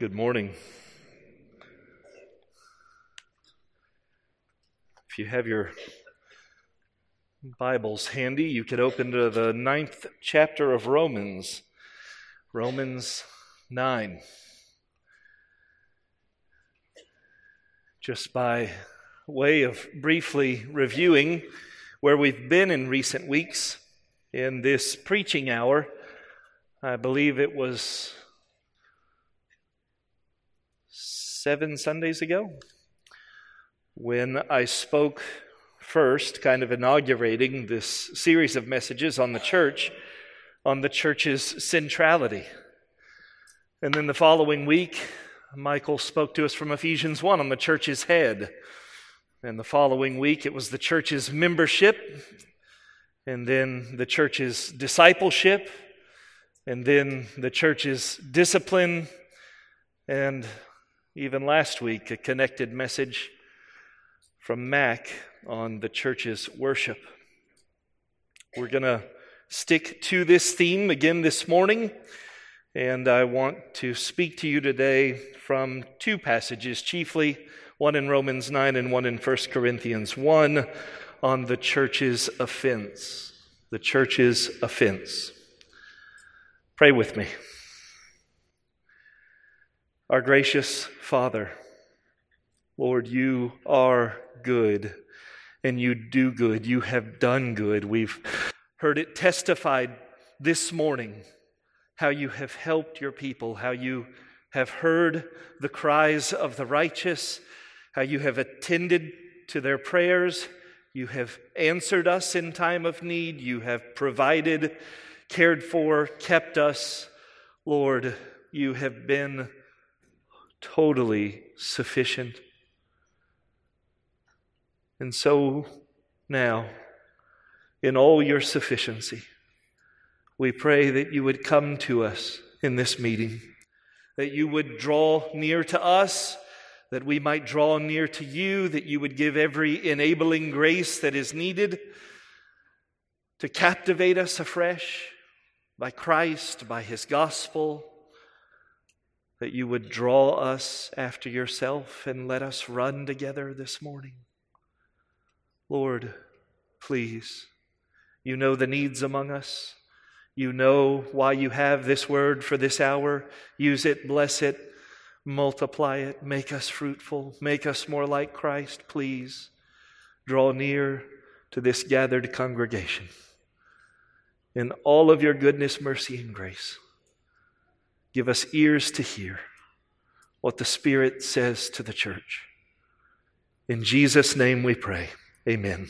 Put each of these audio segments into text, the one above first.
Good morning. If you have your Bibles handy, you could open to the 9th chapter of Romans, Romans 9. Just by way of briefly reviewing where we've been in recent weeks, in this preaching hour, I believe it was 7 Sundays ago, when I spoke first, kind of inaugurating this series of messages on the church, on the church's centrality. And then the following week, Michael spoke to us from Ephesians 1 on the church's head. And the following week, it was the church's membership, and then the church's discipleship, and then the church's discipline, and even last week, a connected message from Mac on the church's worship. We're going to stick to this theme again this morning, and I want to speak to you today from two passages, chiefly one in Romans 9 and one in 1 Corinthians 1 on the church's offense. The church's offense. Pray with me. Our gracious Father, Lord, you are good, and you do good. You have done good. We've heard it testified this morning, how you have helped your people, how you have heard the cries of the righteous, how you have attended to their prayers, you have answered us in time of need, you have provided, cared for, kept us. Lord, you have been totally sufficient. And so now, in all your sufficiency, we pray that you would come to us in this meeting, that you would draw near to us, that we might draw near to you, that you would give every enabling grace that is needed to captivate us afresh by Christ, by his gospel, that you would draw us after yourself and let us run together this morning. Lord, please, you know the needs among us. You know why you have this word for this hour. Use it, bless it, multiply it, make us fruitful, make us more like Christ. Please draw near to this gathered congregation in all of your goodness, mercy, and grace. Give us ears to hear what the Spirit says to the church. In Jesus' name we pray. Amen.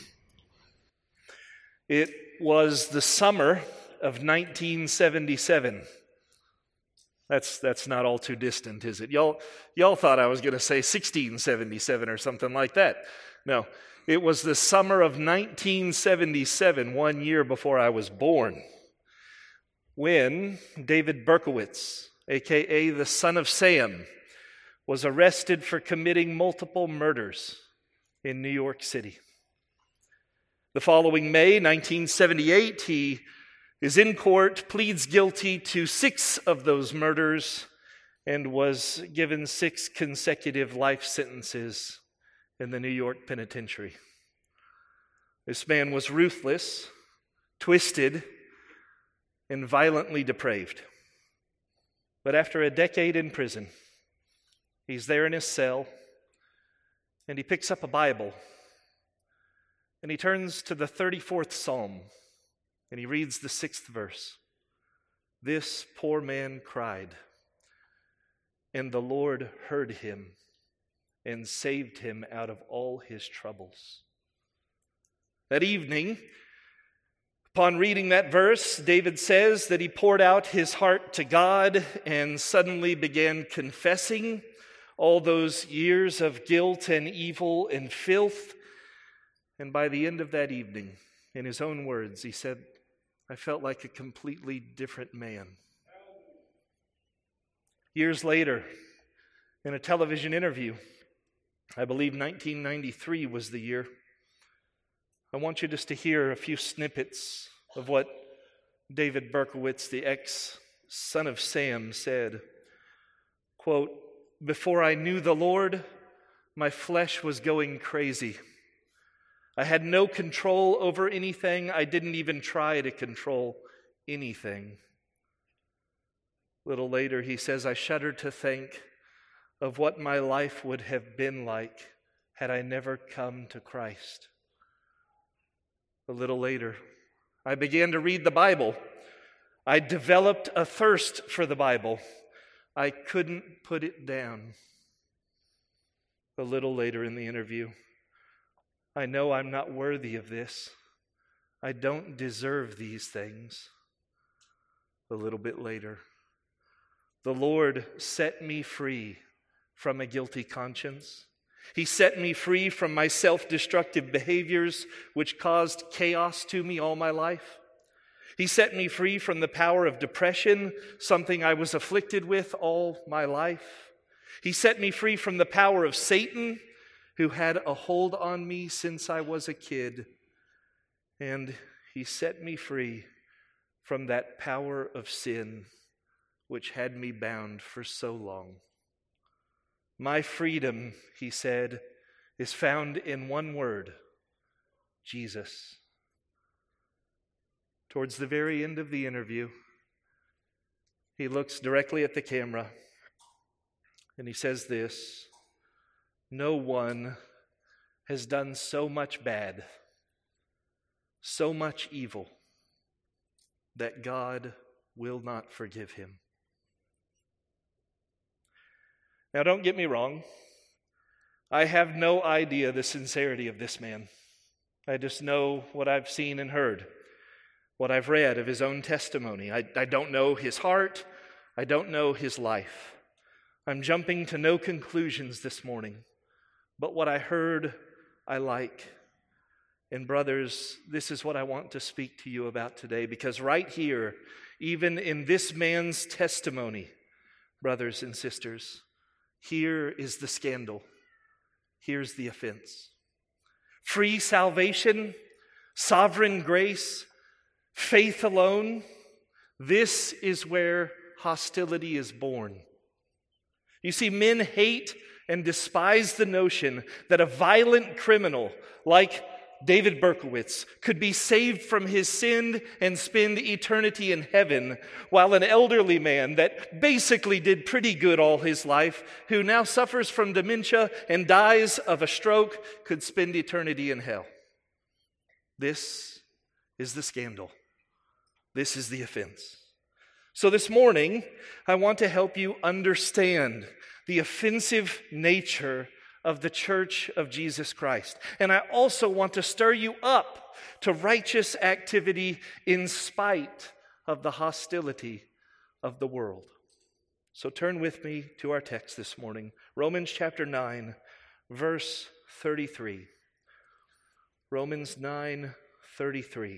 It was the summer of 1977. That's not all too distant, is it? Y'all thought I was going to say 1677 or something like that. No, it was the summer of 1977, 1 year before I was born, when David Berkowitz, a.k.a. the son of Sam, was arrested for committing multiple murders in New York City. The following May, 1978, he is in court, pleads guilty to 6 of those murders, and was given 6 consecutive life sentences in the New York penitentiary. This man was ruthless, twisted, and violently depraved. But after a decade in prison, he's there in his cell, and he picks up a Bible, and he turns to the 34th Psalm, and he reads the 6th verse. This poor man cried, and the Lord heard him and saved him out of all his troubles. That evening, upon reading that verse, David says that he poured out his heart to God and suddenly began confessing all those years of guilt and evil and filth. And by the end of that evening, in his own words, he said, I felt like a completely different man. Years later, in a television interview, I believe 1993 was the year, I want you just to hear a few snippets of what David Berkowitz, the ex-son of Sam, said. Quote, Before I knew the Lord, my flesh was going crazy. I had no control over anything. I didn't even try to control anything. A little later, he says, I shudder to think of what my life would have been like had I never come to Christ. A little later, I began to read the Bible. I developed a thirst for the Bible. I couldn't put it down. A little later in the interview, I know I'm not worthy of this. I don't deserve these things. A little bit later, the Lord set me free from a guilty conscience. He set me free from my self-destructive behaviors, which caused chaos to me all my life. He set me free from the power of depression, something I was afflicted with all my life. He set me free from the power of Satan, who had a hold on me since I was a kid. And he set me free from that power of sin, which had me bound for so long. My freedom, he said, is found in one word, Jesus. Towards the very end of the interview, he looks directly at the camera and he says this, no one has done so much bad, so much evil, that God will not forgive him. Now, don't get me wrong. I have no idea the sincerity of this man. I just know what I've seen and heard, what I've read of his own testimony. I don't know his heart. I don't know his life. I'm jumping to no conclusions this morning. But what I heard, I like. And brothers, this is what I want to speak to you about today, because right here, even in this man's testimony, brothers and sisters, here is the scandal. Here's the offense. Free salvation, sovereign grace, faith alone, this is where hostility is born. You see, men hate and despise the notion that a violent criminal like David Berkowitz could be saved from his sin and spend eternity in heaven, while an elderly man that basically did pretty good all his life, who now suffers from dementia and dies of a stroke, could spend eternity in hell. This is the scandal. This is the offense. So this morning, I want to help you understand the offensive nature of the Church of Jesus Christ. And I also want to stir you up to righteous activity in spite of the hostility of the world. So turn with me to our text this morning, Romans chapter 9, verse 33. Romans 9:33.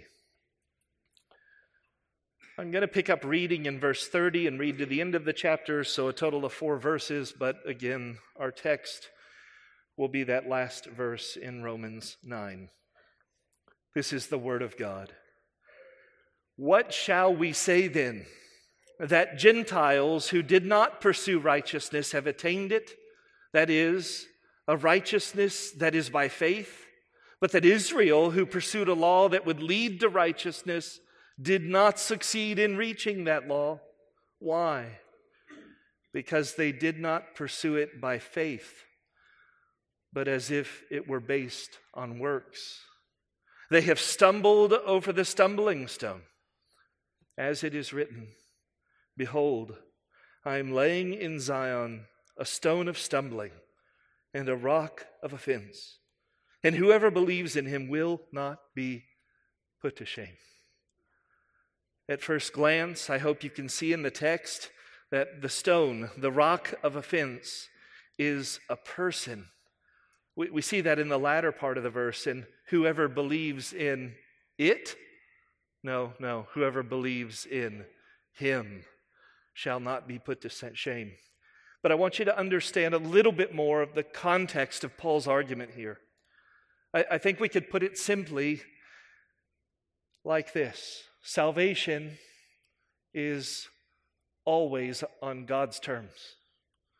I'm going to pick up reading in verse 30 and read to the end of the chapter, so a total of 4 verses, but again, our text will be that last verse in Romans 9. This is the word of God. What shall we say then? That Gentiles who did not pursue righteousness have attained it, that is, a righteousness that is by faith, but that Israel, who pursued a law that would lead to righteousness, did not succeed in reaching that law. Why? Because they did not pursue it by faith, but as if it were based on works. They have stumbled over the stumbling stone. As it is written, behold, I am laying in Zion a stone of stumbling and a rock of offense, and whoever believes in him will not be put to shame. At first glance, I hope you can see in the text that the stone, the rock of offense, is a person. We see that in the latter part of the verse, and whoever believes in it, no, whoever believes in him shall not be put to shame. But I want you to understand a little bit more of the context of Paul's argument here. I think we could put it simply like this. Salvation is always on God's terms.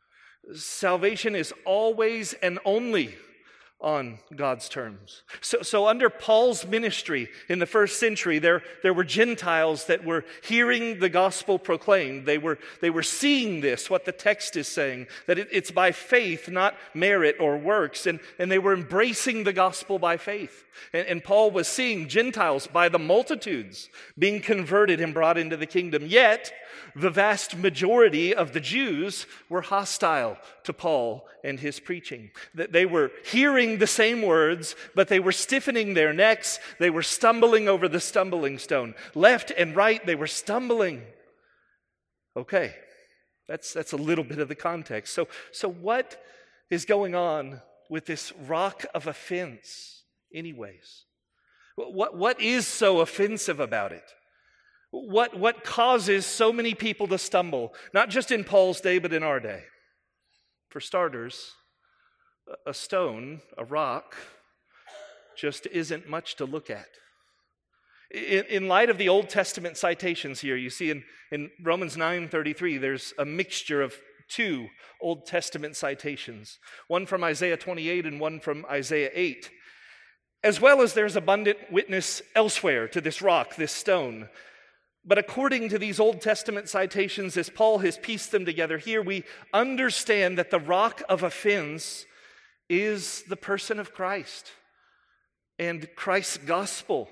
Salvation is always and only on God's terms. So under Paul's ministry in the first century, there were Gentiles that were hearing the gospel proclaimed. They were seeing this, what the text is saying, that it's by faith, not merit or works, and they were embracing the gospel by faith. And Paul was seeing Gentiles by the multitudes being converted and brought into the kingdom. Yet, the vast majority of the Jews were hostile to Paul and his preaching. They were hearing the same words, but they were stiffening their necks. They were stumbling over the stumbling stone. Left and right, they were stumbling. Okay, that's a little bit of the context. So what is going on with this rock of offense anyways? What is so offensive about it? What causes so many people to stumble, not just in Paul's day, but in our day? For starters, a stone, a rock, just isn't much to look at. In light of the Old Testament citations here, you see in Romans 9:33, there's a mixture of two Old Testament citations, one from Isaiah 28 and one from Isaiah 8. As well as there's abundant witness elsewhere to this rock, this stone. But according to these Old Testament citations, as Paul has pieced them together here, we understand that the rock of offense is the person of Christ and Christ's gospel.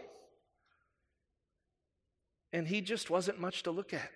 And he just wasn't much to look at.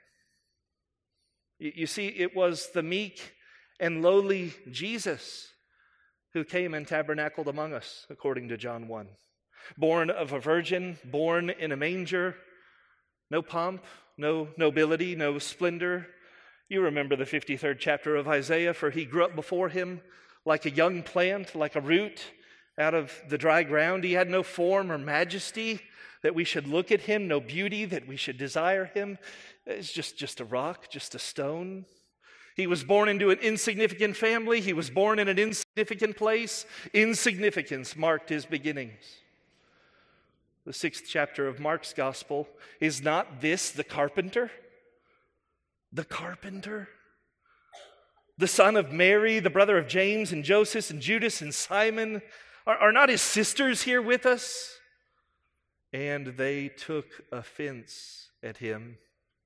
You see, it was the meek and lowly Jesus who came and tabernacled among us, according to John 1. Born of a virgin, born in a manger, no pomp, no nobility, no splendor. You remember the 53rd chapter of Isaiah, for he grew up before him like a young plant, like a root out of the dry ground. He had no form or majesty that we should look at him, no beauty that we should desire him. It's just a rock, just a stone. He was born into an insignificant family. He was born in an insignificant place. Insignificance marked his beginnings. The 6th chapter of Mark's gospel, is not this the carpenter? The carpenter? The son of Mary, the brother of James and Joseph and Judas and Simon? Are not his sisters here with us? And they took offense at him.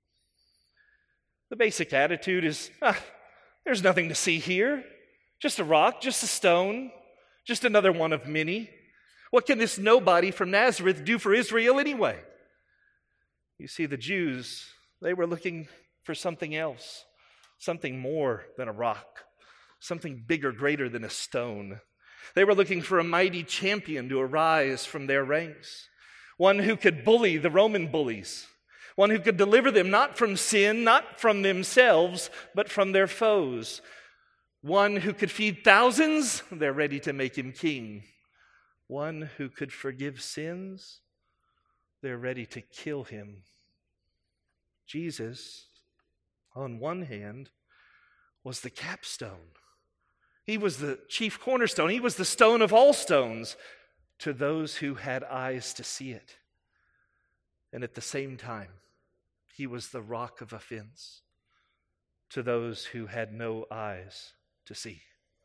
The basic attitude is, there's nothing to see here. Just a rock, just a stone, just another one of many. What can this nobody from Nazareth do for Israel anyway? You see, the Jews, they were looking for something else, something more than a rock, something bigger, greater than a stone. They were looking for a mighty champion to arise from their ranks, one who could bully the Roman bullies, one who could deliver them not from sin, not from themselves, but from their foes, one who could feed thousands. They're ready to make him king. One who could forgive sins, they're ready to kill him. Jesus, on one hand, was the capstone. He was the chief cornerstone. He was the stone of all stones to those who had eyes to see it. And at the same time, he was the rock of offense to those who had no eyes to see.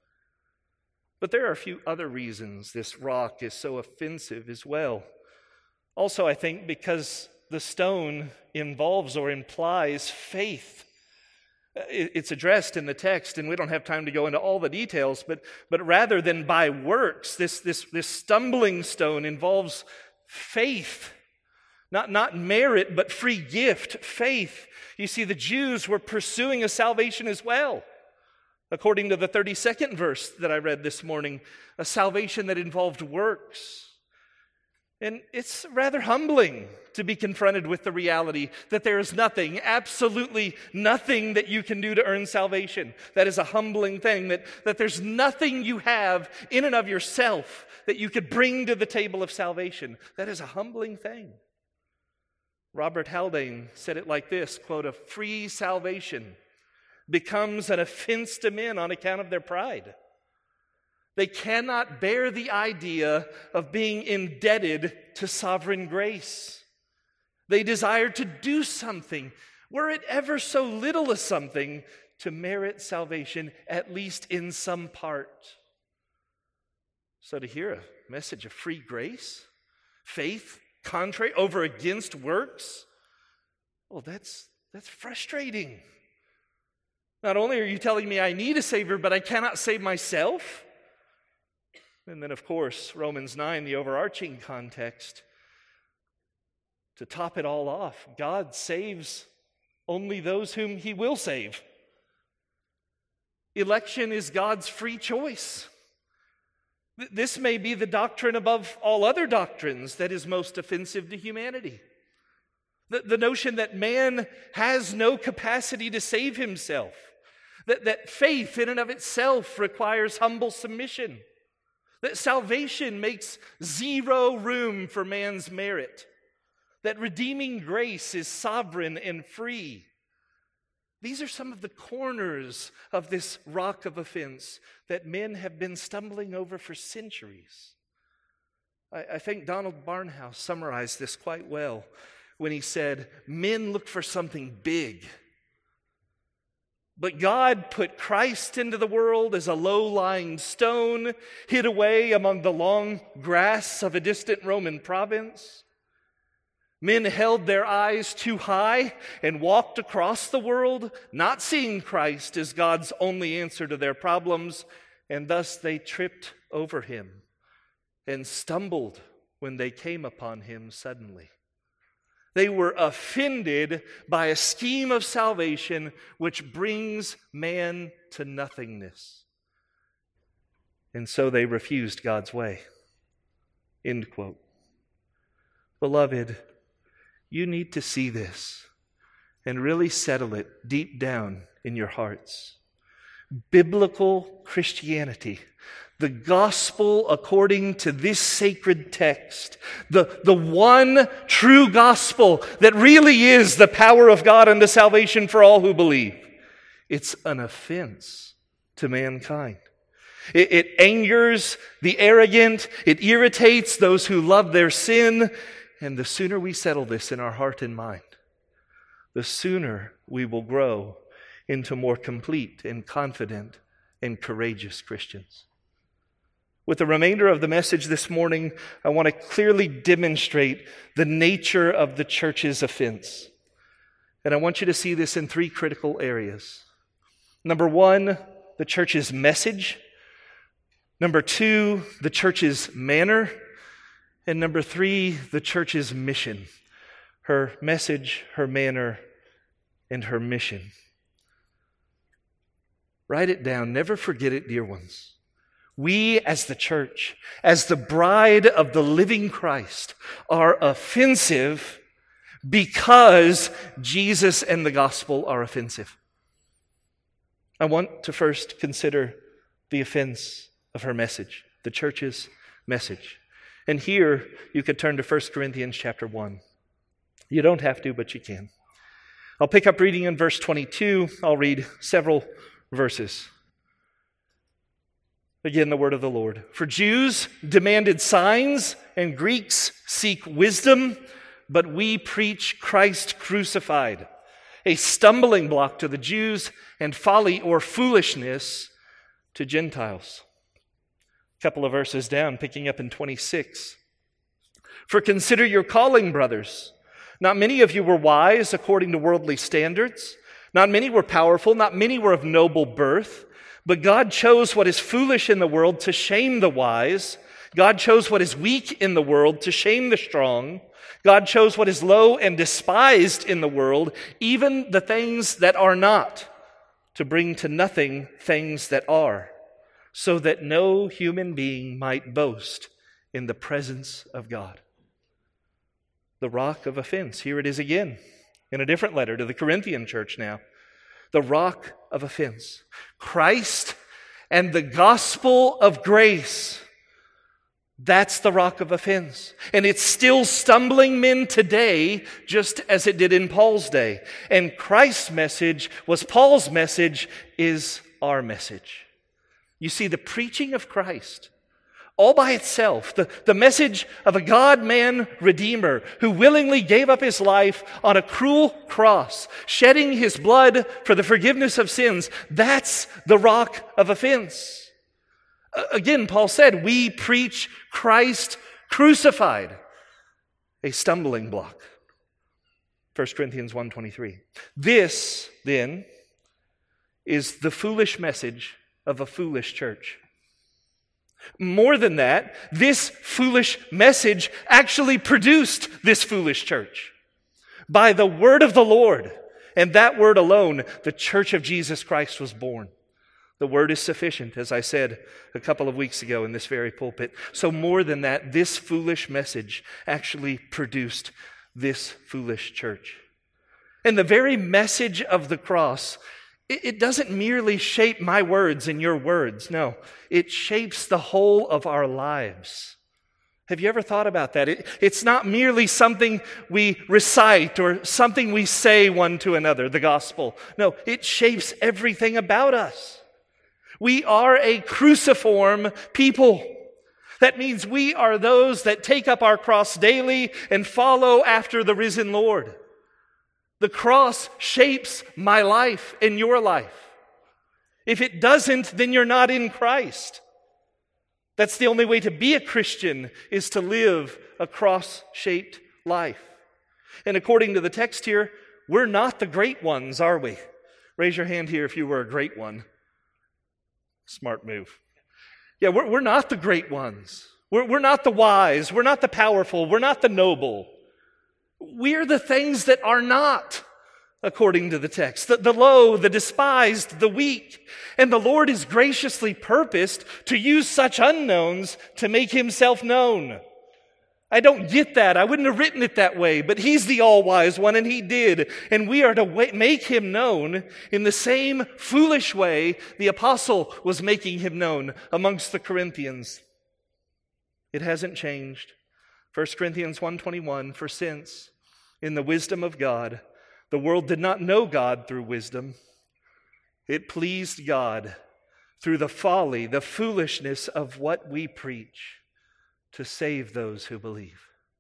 But there are a few other reasons this rock is so offensive as well. Also, I think because the stone involves or implies faith. It's addressed in the text, and we don't have time to go into all the details, but rather than by works, this stumbling stone involves faith. Not merit, but free gift, faith. You see, the Jews were pursuing a salvation as well. According to the 32nd verse that I read this morning, a salvation that involved works. And it's rather humbling to be confronted with the reality that there is nothing, absolutely nothing that you can do to earn salvation. That is a humbling thing, that there's nothing you have in and of yourself that you could bring to the table of salvation. That is a humbling thing. Robert Haldane said it like this, quote, "A free salvation becomes an offense to men on account of their pride. They cannot bear the idea of being indebted to sovereign grace. They desire to do something, were it ever so little a something, to merit salvation, at least in some part. So to hear a message of free grace, faith, contrary, over against works, well, that's frustrating. Not only are you telling me I need a Savior, but I cannot save myself. And then, of course, Romans 9, the overarching context. To top it all off, God saves only those whom He will save. Election is God's free choice. This may be the doctrine above all other doctrines that is most offensive to humanity. The notion that man has no capacity to save himself. That faith in and of itself requires humble submission. That salvation makes zero room for man's merit. That redeeming grace is sovereign and free. These are some of the corners of this rock of offense that men have been stumbling over for centuries. I think Donald Barnhouse summarized this quite well when he said, men look for something big. But God put Christ into the world as a low-lying stone hid away among the long grass of a distant Roman province. Men held their eyes too high and walked across the world, not seeing Christ as God's only answer to their problems, and thus they tripped over Him and stumbled when they came upon Him suddenly. They were offended by a scheme of salvation which brings man to nothingness. And so they refused God's way. End quote. Beloved, you need to see this and really settle it deep down in your hearts. Biblical Christianity, the gospel according to this sacred text, the one true gospel that really is the power of God unto salvation for all who believe, it's an offense to mankind. It angers the arrogant, it irritates those who love their sin, and the sooner we settle this in our heart and mind, the sooner we will grow into more complete and confident and courageous Christians. With the remainder of the message this morning, I want to clearly demonstrate the nature of the church's offense. And I want you to see this in three critical areas. Number one, the church's message. Number two, the church's manner. And number three, the church's mission. Her message, her manner, and her mission. Write it down. Never forget it, dear ones. We as the church, as the bride of the living Christ, are offensive because Jesus and the gospel are offensive. I want to first consider the offense of her message, the church's message. And here you could turn to 1 Corinthians chapter 1. You don't have to, but you can. I'll pick up reading in verse 22. I'll read several verses. Again, the word of the Lord. For Jews demanded signs, and Greeks seek wisdom, but we preach Christ crucified, a stumbling block to the Jews and folly or foolishness to Gentiles. A couple of verses down, picking up in 26. For consider your calling, brothers. Not many of you were wise according to worldly standards. Not many were powerful. Not many were of noble birth. But God chose what is foolish in the world to shame the wise. God chose what is weak in the world to shame the strong. God chose what is low and despised in the world, even the things that are not, to bring to nothing things that are, so that no human being might boast in the presence of God. The rock of offense. Here it is again, in a different letter to the Corinthian church now. The rock of offense. Christ and the gospel of grace. That's the rock of offense. And it's still stumbling men today, just as it did in Paul's day. And Christ's message was Paul's message, is our message. You see, the preaching of Christ all by itself. The message of a God-man Redeemer who willingly gave up his life on a cruel cross, shedding his blood for the forgiveness of sins. That's the rock of offense. Again, Paul said, we preach Christ crucified, a stumbling block. 1 Corinthians 1:23. This, then, is the foolish message of a foolish church. More than that, this foolish message actually produced this foolish church. By the word of the Lord, and that word alone, the church of Jesus Christ was born. The word is sufficient, as I said a couple of weeks ago in this very pulpit. So more than that, this foolish message actually produced this foolish church. And the very message of the cross, it doesn't merely shape my words and your words. No, it shapes the whole of our lives. Have you ever thought about that? It's not merely something we recite or something we say one to another, the gospel. No, it shapes everything about us. We are a cruciform people. That means we are those that take up our cross daily and follow after the risen Lord. The cross shapes my life and your life. If it doesn't, then you're not in Christ. That's the only way to be a Christian, is to live a cross-shaped life. And according to the text here, we're not the great ones, are we? Raise your hand here if you were a great one. Smart move. Yeah, we're not the great ones. We're not the wise. We're not the powerful. We're not the noble. We're the things that are not, according to the text. The low, the despised, the weak. And the Lord is graciously purposed to use such unknowns to make himself known. I don't get that. I wouldn't have written it that way, but he's the all-wise one, and he did. And we are to make him known in the same foolish way the apostle was making him known amongst the Corinthians. It hasn't changed. 1 Corinthians 1:21, for since, in the wisdom of God, the world did not know God through wisdom, it pleased God through the folly, the foolishness of what we preach, to save those who believe.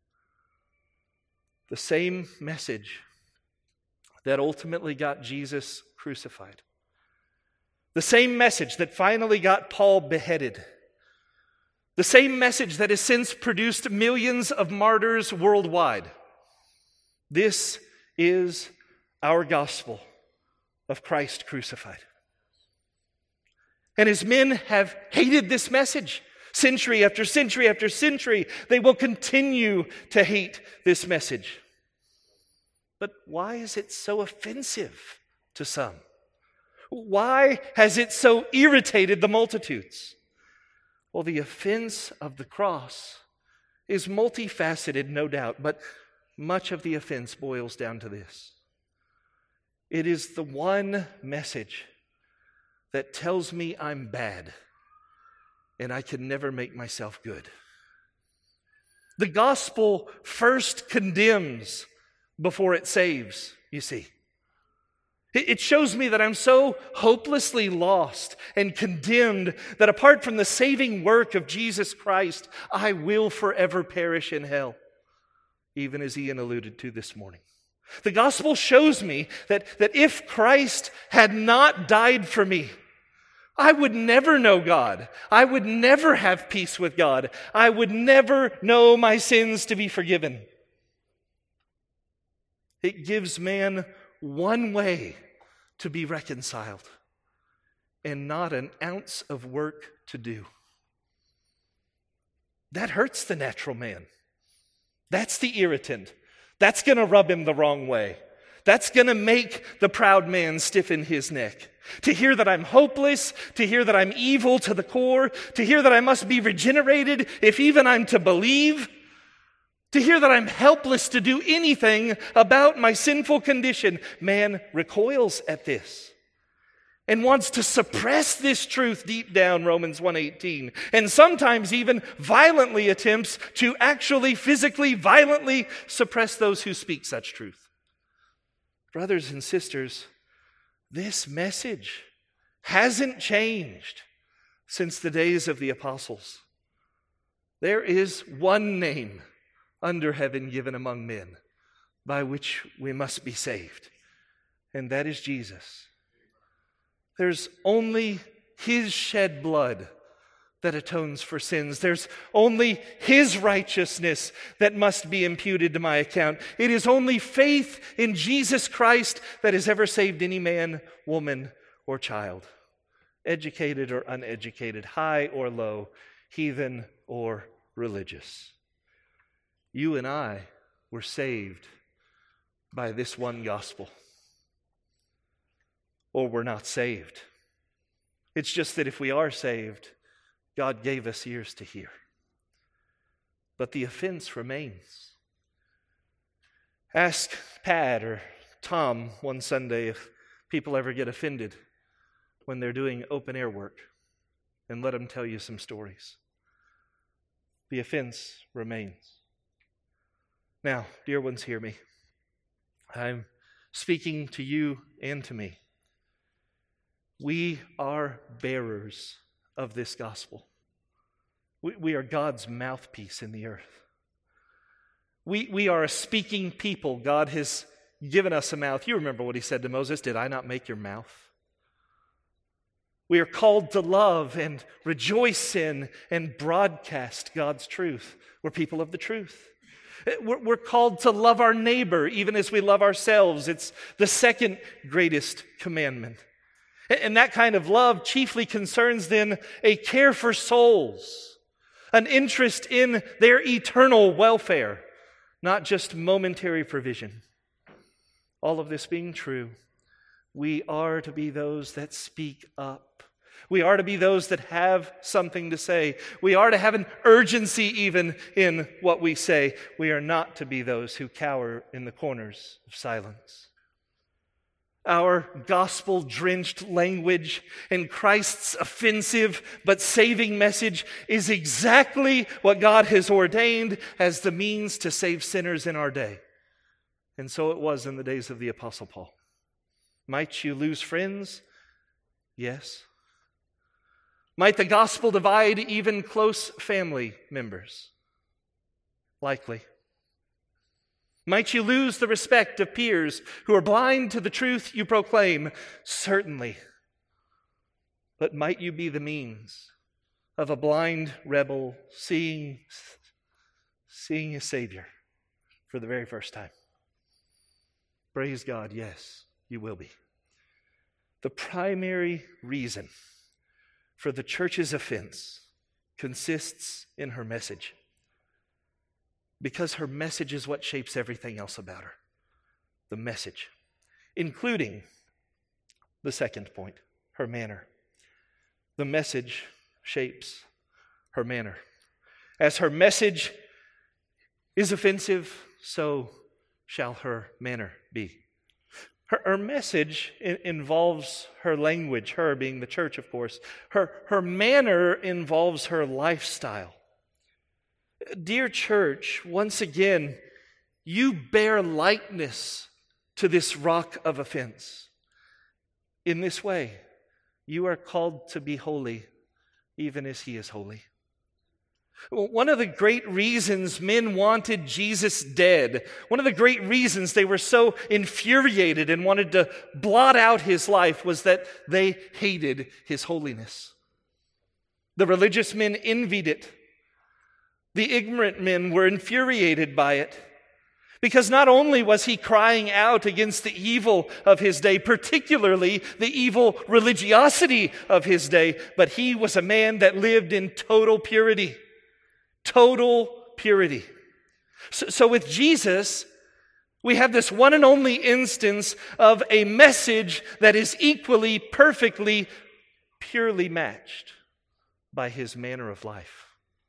The same message that ultimately got Jesus crucified. The same message that finally got Paul beheaded. The same message that has since produced millions of martyrs worldwide. This is our gospel of Christ crucified. And as men have hated this message, century after century after century, they will continue to hate this message. But why is it so offensive to some? Why has it so irritated the multitudes? Well, the offense of the cross is multifaceted, no doubt, but much of the offense boils down to this. It is the one message that tells me I'm bad and I can never make myself good. The gospel first condemns before it saves, you see. It shows me that I'm so hopelessly lost and condemned that apart from the saving work of Jesus Christ, I will forever perish in hell, even as Ian alluded to this morning. The gospel shows me that if Christ had not died for me, I would never know God. I would never have peace with God. I would never know my sins to be forgiven. It gives man one way to be reconciled and not an ounce of work to do. That hurts the natural man. That's the irritant. That's going to rub him the wrong way. That's going to make the proud man stiffen his neck. To hear that I'm hopeless, to hear that I'm evil to the core, to hear that I must be regenerated if even I'm to believe, to hear that I'm helpless to do anything about my sinful condition. Man recoils at this and wants to suppress this truth deep down, Romans 1:18, and sometimes even violently attempts to actually physically, violently suppress those who speak such truth. Brothers and sisters, this message hasn't changed since the days of the apostles. There is one name under heaven given among men by which we must be saved, and that is Jesus. There's only His shed blood that atones for sins. There's only His righteousness that must be imputed to my account. It is only faith in Jesus Christ that has ever saved any man, woman, or child, educated or uneducated, high or low, heathen or religious. You and I were saved by this one gospel, or we're not saved. It's just that if we are saved, God gave us ears to hear. But the offense remains. Ask Pat or Tom one Sunday if people ever get offended when they're doing open air work, and let them tell you some stories. The offense remains. Now, dear ones, hear me. I'm speaking to you and to me. We are bearers of this gospel. We are God's mouthpiece in the earth. We are a speaking people. God has given us a mouth. You remember what He said to Moses, "Did I not make your mouth?" We are called to love and rejoice in and broadcast God's truth. We're people of the truth. We're called to love our neighbor even as we love ourselves. It's the second greatest commandment. And that kind of love chiefly concerns then a care for souls, an interest in their eternal welfare, not just momentary provision. All of this being true, we are to be those that speak up. We are to be those that have something to say. We are to have an urgency even in what we say. We are not to be those who cower in the corners of silence. Our gospel-drenched language and Christ's offensive but saving message is exactly what God has ordained as the means to save sinners in our day. And so it was in the days of the Apostle Paul. Might you lose friends? Yes. Might the gospel divide even close family members? Likely. Might you lose the respect of peers who are blind to the truth you proclaim? Certainly. But might you be the means of a blind rebel seeing his Savior for the very first time? Praise God, yes, you will be. The primary reason for the church's offense consists in her message. Because her message is what shapes everything else about her. The message. Including the second point, her manner. The message shapes her manner. As her message is offensive, so shall her manner be. Her message involves her language, her being the church, of course. Her manner involves her lifestyle. Dear church, once again, you bear likeness to this rock of offense. In this way, you are called to be holy, even as He is holy. One of the great reasons men wanted Jesus dead, one of the great reasons they were so infuriated and wanted to blot out His life was that they hated His holiness. The religious men envied it. The ignorant men were infuriated by it, because not only was He crying out against the evil of His day, particularly the evil religiosity of His day, but He was a man that lived in total purity. Total purity. So with Jesus, we have this one and only instance of a message that is equally, perfectly, purely matched by His manner of life.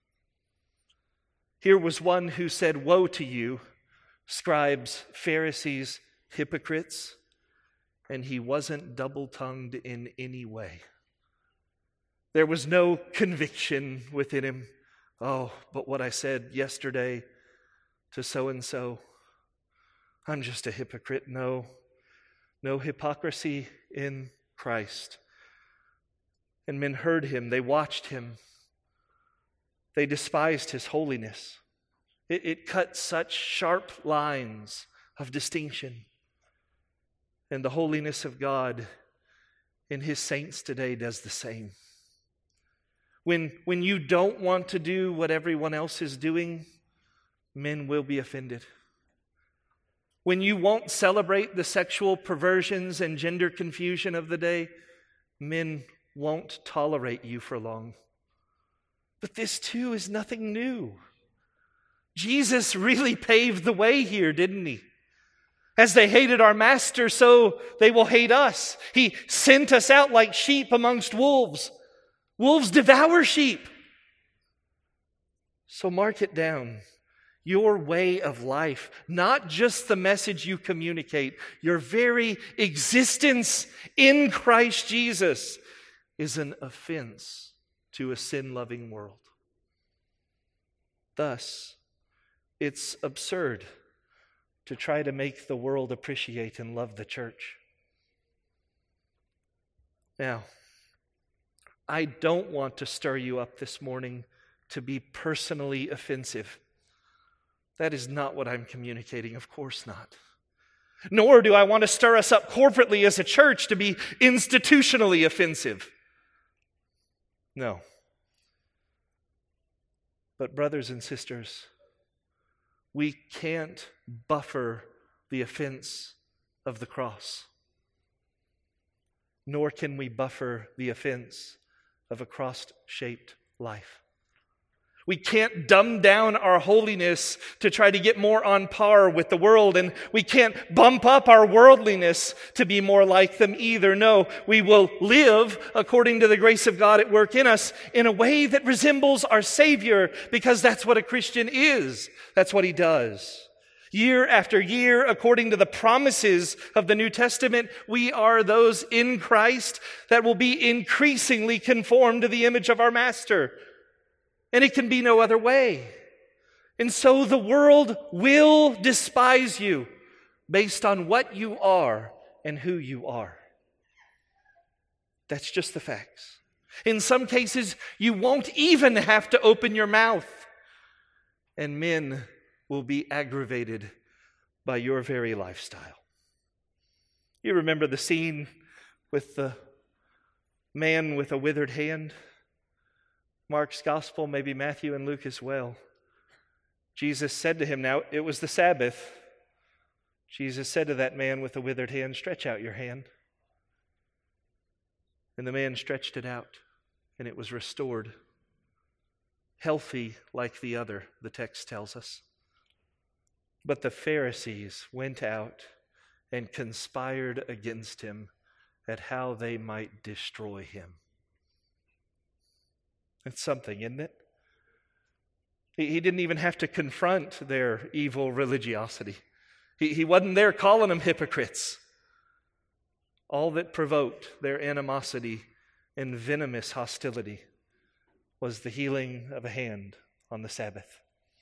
Here was one who said, "Woe to you, scribes, Pharisees, hypocrites," and He wasn't double-tongued in any way. There was no conviction within Him. Oh, but what I said yesterday to so-and-so, I'm just a hypocrite. No hypocrisy in Christ. And men heard Him, they watched Him. They despised his holiness. It cut such sharp lines of distinction. And the holiness of God in his saints today does the same. When you don't want to do what everyone else is doing, men will be offended. When you won't celebrate the sexual perversions and gender confusion of the day, men won't tolerate you for long. But this too is nothing new. Jesus really paved the way here, didn't he? As they hated our master, so they will hate us. He sent us out like sheep amongst wolves. Wolves devour sheep. So mark it down. Your way of life, not just the message you communicate, your very existence in Christ Jesus is an offense to a sin-loving world. Thus, it's absurd to try to make the world appreciate and love the church. Now, I don't want to stir you up this morning to be personally offensive. That is not what I'm communicating, of course not. Nor do I want to stir us up corporately as a church to be institutionally offensive. No. But brothers and sisters, we can't buffer the offense of the cross. Nor can we buffer the offense of a cross-shaped life. We can't dumb down our holiness to try to get more on par with the world, and we can't bump up our worldliness to be more like them either. No, we will live according to the grace of God at work in us in a way that resembles our Savior, because that's what a Christian is. That's what he does. Year after year, according to the promises of the New Testament, we are those in Christ that will be increasingly conformed to the image of our Master. And it can be no other way. And so the world will despise you based on what you are and who you are. That's just the facts. In some cases, you won't even have to open your mouth. And men will be aggravated by your very lifestyle. You remember the scene with the man with a withered hand? Mark's gospel, maybe Matthew and Luke as well. Jesus said to him, now it was the Sabbath. Jesus said to that man with the withered hand, stretch out your hand. And the man stretched it out, and it was restored. Healthy like the other, the text tells us. But the Pharisees went out and conspired against him at how they might destroy him. It's something, isn't it? He didn't even have to confront their evil religiosity. He wasn't there calling them hypocrites. All that provoked their animosity and venomous hostility was the healing of a hand on the Sabbath.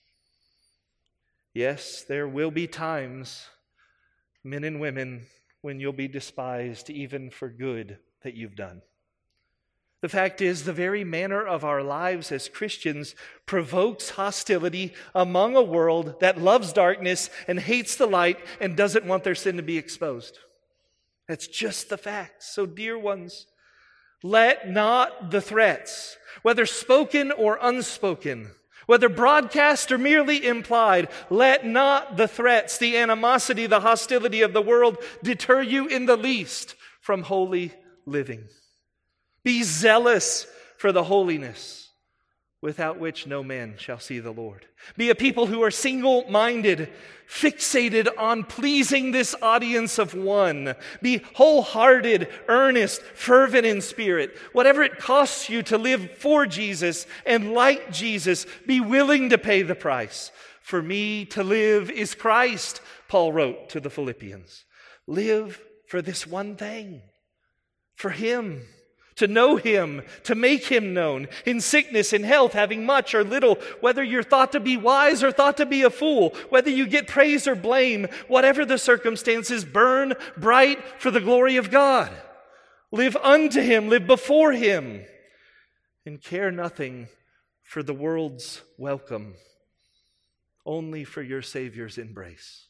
Yes, there will be times, men and women, when you'll be despised even for good that you've done. The fact is, the very manner of our lives as Christians provokes hostility among a world that loves darkness and hates the light and doesn't want their sin to be exposed. That's just the facts. So, dear ones, let not the threats, whether spoken or unspoken, whether broadcast or merely implied, let not the threats, the animosity, the hostility of the world deter you in the least from holy living. Be zealous for the holiness without which no man shall see the Lord. Be a people who are single-minded, fixated on pleasing this audience of one. Be wholehearted, earnest, fervent in spirit. Whatever it costs you to live for Jesus and like Jesus, be willing to pay the price. For me to live is Christ, Paul wrote to the Philippians. Live for this one thing, for Him. To know Him, to make Him known, in sickness, in health, having much or little, whether you're thought to be wise or thought to be a fool, whether you get praise or blame, whatever the circumstances, burn bright for the glory of God. Live unto Him, live before Him, and care nothing for the world's welcome, only for your Savior's embrace.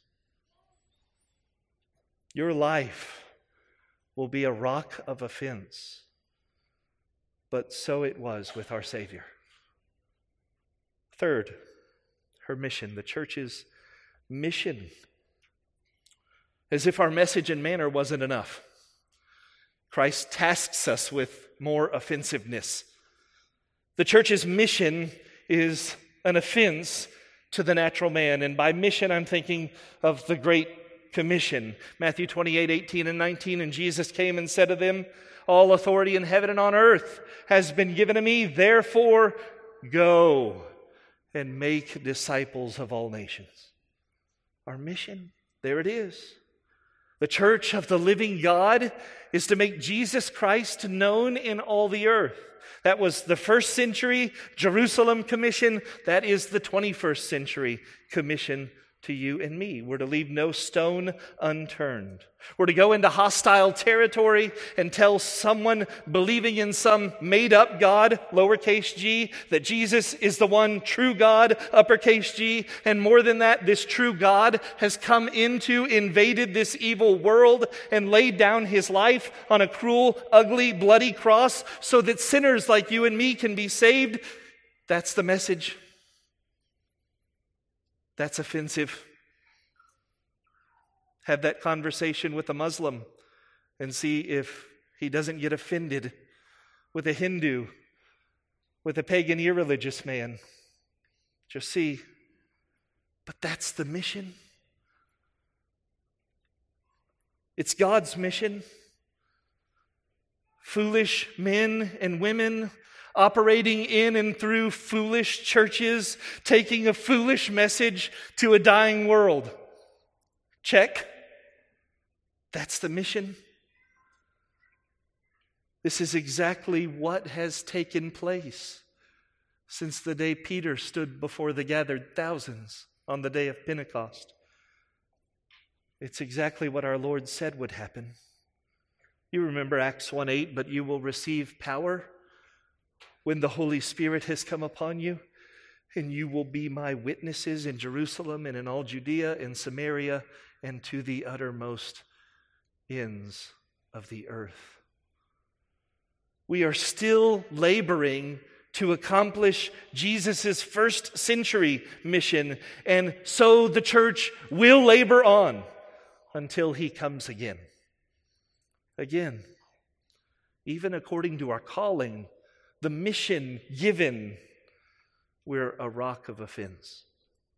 Your life will be a rock of offense, but so it was with our Savior. Third, her mission, the church's mission. As if our message and manner wasn't enough, Christ tasks us with more offensiveness. The church's mission is an offense to the natural man. And by mission, I'm thinking of the Great Commission. Matthew 28:18 and 19, and Jesus came and said to them, all authority in heaven and on earth has been given to me. Therefore, go and make disciples of all nations. Our mission, there it is. The church of the living God is to make Jesus Christ known in all the earth. That was the first century Jerusalem commission. That is the 21st century commission to you and me. We're to leave no stone unturned. We're to go into hostile territory and tell someone believing in some made-up God, lowercase g, that Jesus is the one true God, uppercase G. And more than that, this true God has come invaded this evil world and laid down his life on a cruel, ugly, bloody cross so that sinners like you and me can be saved. That's the message. That's offensive. Have that conversation with a Muslim and see if he doesn't get offended. With a Hindu, with a pagan, irreligious man. Just see. But that's the mission. It's God's mission. Foolish men and women operating in and through foolish churches, taking a foolish message to a dying world. Check. That's the mission. This is exactly what has taken place since the day Peter stood before the gathered thousands on the day of Pentecost. It's exactly what our Lord said would happen. You remember Acts 1:8, but you will receive power when the Holy Spirit has come upon you, and you will be my witnesses in Jerusalem and in all Judea and Samaria and to the uttermost ends of the earth. We are still laboring to accomplish Jesus' first century mission, and so the church will labor on until he comes again. Again, even according to our calling, the mission given, we're a rock of offense.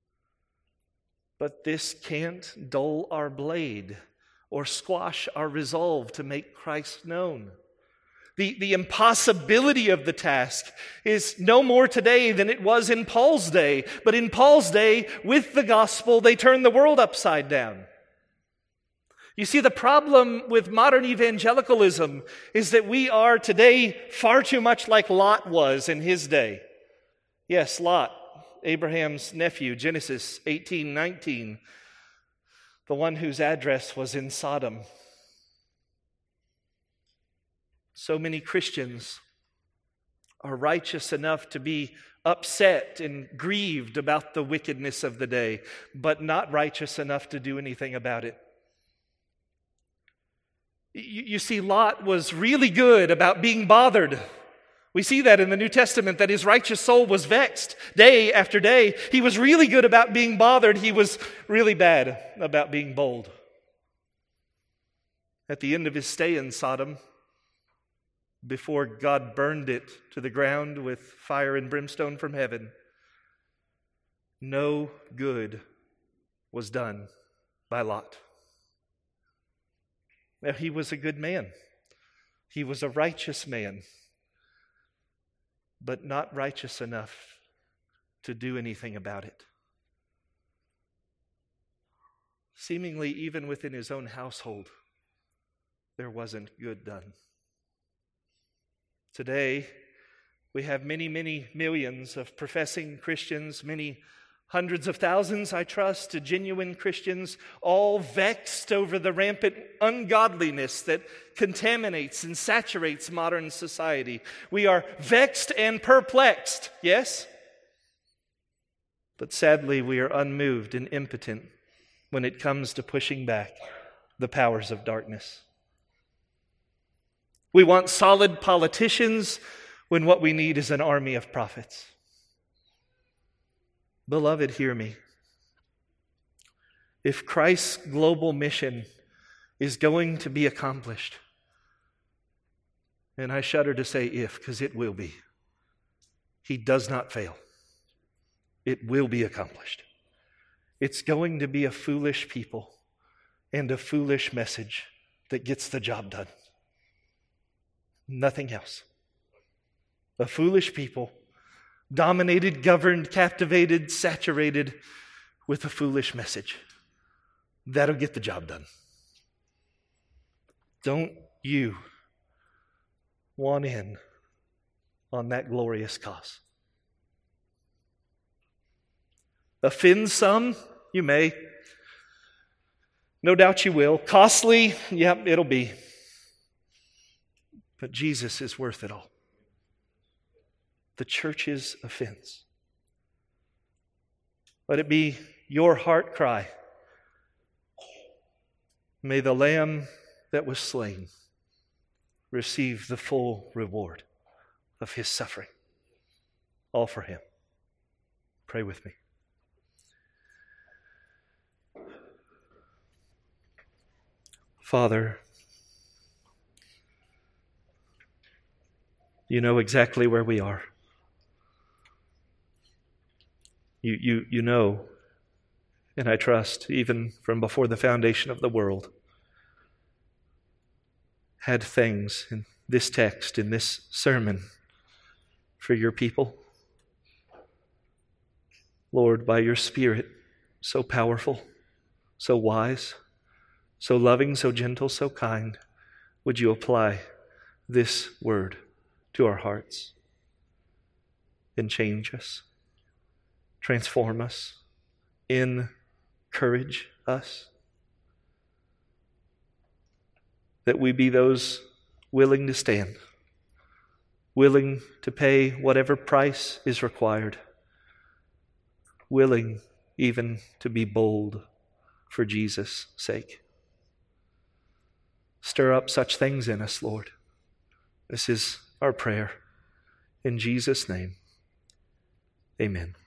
But this can't dull our blade or squash our resolve to make Christ known. The impossibility of the task is no more today than it was in Paul's day. But in Paul's day, with the gospel, they turned the world upside down. You see, the problem with modern evangelicalism is that we are today far too much like Lot was in his day. Yes, Lot, Abraham's nephew, Genesis 18:19, the one whose address was in Sodom. So many Christians are righteous enough to be upset and grieved about the wickedness of the day, but not righteous enough to do anything about it. You see, Lot was really good about being bothered. We see that in the New Testament, that his righteous soul was vexed day after day. He was really good about being bothered. He was really bad about being bold. At the end of his stay in Sodom, before God burned it to the ground with fire and brimstone from heaven, no good was done by Lot. Now, he was a good man. He was a righteous man, but not righteous enough to do anything about it. Seemingly, even within his own household, there wasn't good done. Today, we have many, many millions of professing Christians, many Hundreds of thousands, I trust, to genuine Christians, all vexed over the rampant ungodliness that contaminates and saturates modern society. We are vexed and perplexed, yes? But sadly, we are unmoved and impotent when it comes to pushing back the powers of darkness. We want solid politicians when what we need is an army of prophets. Beloved, hear me. If Christ's global mission is going to be accomplished, and I shudder to say if, because it will be, He does not fail. It will be accomplished. It's going to be a foolish people and a foolish message that gets the job done. Nothing else. A foolish people, dominated, governed, captivated, saturated with a foolish message. That'll get the job done. Don't you want in on that glorious cause? Offend some? You may. No doubt you will. Costly? Yep, it'll be. But Jesus is worth it all. The church's offense. Let it be your heart cry. May the Lamb that was slain receive the full reward of His suffering. All for Him. Pray with me. Father, you know exactly where we are. You know, and I trust, even from before the foundation of the world, had things in this text, in this sermon, for your people. Lord, by your Spirit, so powerful, so wise, so loving, so gentle, so kind, would you apply this word to our hearts and change us, transform us, encourage us, that we be those willing to stand, willing to pay whatever price is required, willing even to be bold for Jesus' sake. Stir up such things in us, Lord. This is our prayer. In Jesus' name, amen.